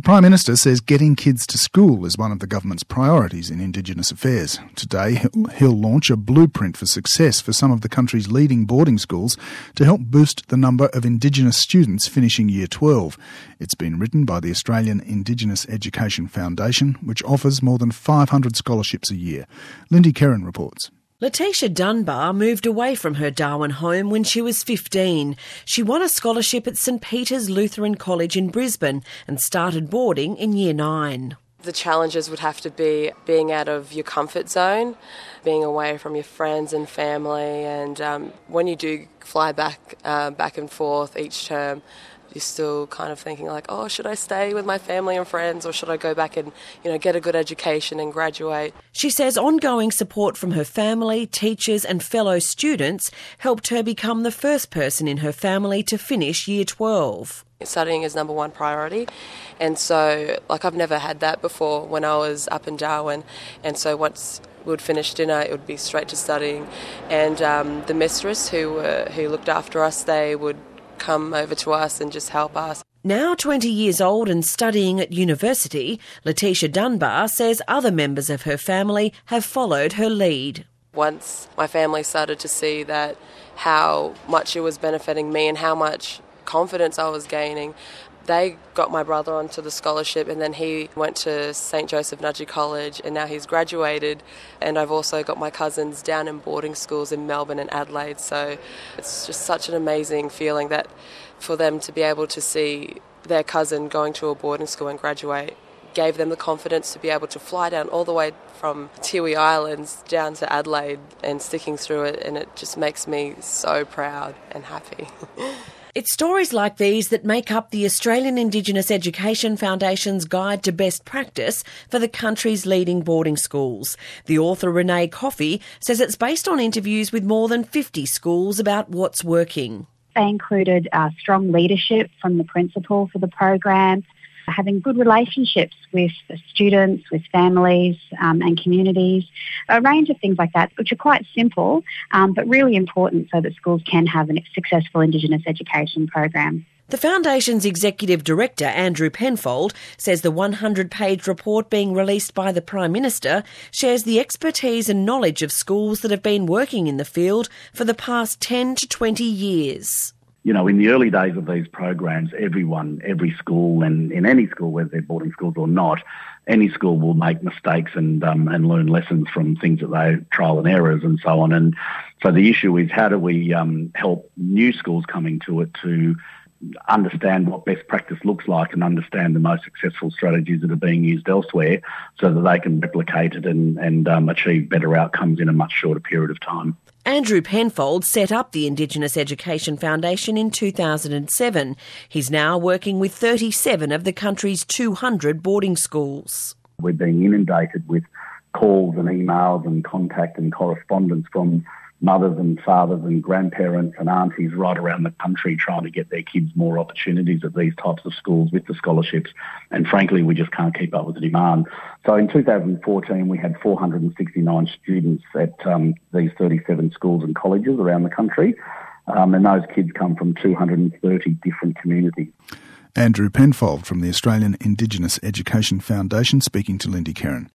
Prime Minister says getting kids to school is one of the government's priorities in Indigenous affairs. Today, he'll launch a blueprint for success for some of the country's leading boarding schools to help boost the number of Indigenous students finishing Year 12. It's been written by the Australian Indigenous Education Foundation, which offers more than 500 scholarships a year. Lindy Kerrin reports. Letitia Dunbar moved away from her Darwin home when she was 15. She won a scholarship at St Peter's Lutheran College in Brisbane and started boarding in Year 9. The challenges would have to be being out of your comfort zone, being away from your friends and family, and when you do fly back and forth each term, you're still kind of thinking like, oh, should I stay with my family and friends or should I go back and, get a good education and graduate? She says ongoing support from her family, teachers and fellow students helped her become the first person in her family to finish Year 12. Studying is number one priority, and so I've never had that before when I was up in Darwin, and so once we would finish dinner it would be straight to studying, and the mistress who looked after us, they would come over to us and just help us. Now 20 years old and studying at university, Letitia Dunbar says other members of her family have followed her lead. Once my family started to see that how much it was benefiting me and how much confidence I was gaining, they got my brother onto the scholarship, and then he went to St Joseph Nudgee College and now he's graduated, and I've also got my cousins down in boarding schools in Melbourne and Adelaide, so it's just such an amazing feeling that for them to be able to see their cousin going to a boarding school and graduate gave them the confidence to be able to fly down all the way from Tiwi Islands down to Adelaide and sticking through it, and it just makes me so proud and happy. It's stories like these that make up the Australian Indigenous Education Foundation's Guide to Best Practice for the country's leading boarding schools. The author Renee Coffey says it's based on interviews with more than 50 schools about what's working. They included strong leadership from the principal for the program, having good relationships with students, with families and communities, a range of things like that, which are quite simple but really important so that schools can have a successful Indigenous education program. The Foundation's Executive Director, Andrew Penfold, says the 100-page report being released by the Prime Minister shares the expertise and knowledge of schools that have been working in the field for the past 10 to 20 years. In the early days of these programs, every school, and in any school, whether they're boarding schools or not, any school will make mistakes and learn lessons from things that they trial and errors and so on. And so the issue is, how do we help new schools coming to it to understand what best practice looks like and understand the most successful strategies that are being used elsewhere so that they can replicate it and achieve better outcomes in a much shorter period of time. Andrew Penfold set up the Indigenous Education Foundation in 2007. He's now working with 37 of the country's 200 boarding schools. We're being inundated with calls and emails and contact and correspondence from mothers and fathers and grandparents and aunties right around the country trying to get their kids more opportunities at these types of schools with the scholarships. And frankly, we just can't keep up with the demand. So in 2014, we had 469 students at these 37 schools and colleges around the country. And those kids come from 230 different communities. Andrew Penfold from the Australian Indigenous Education Foundation speaking to Lindy Kerrin.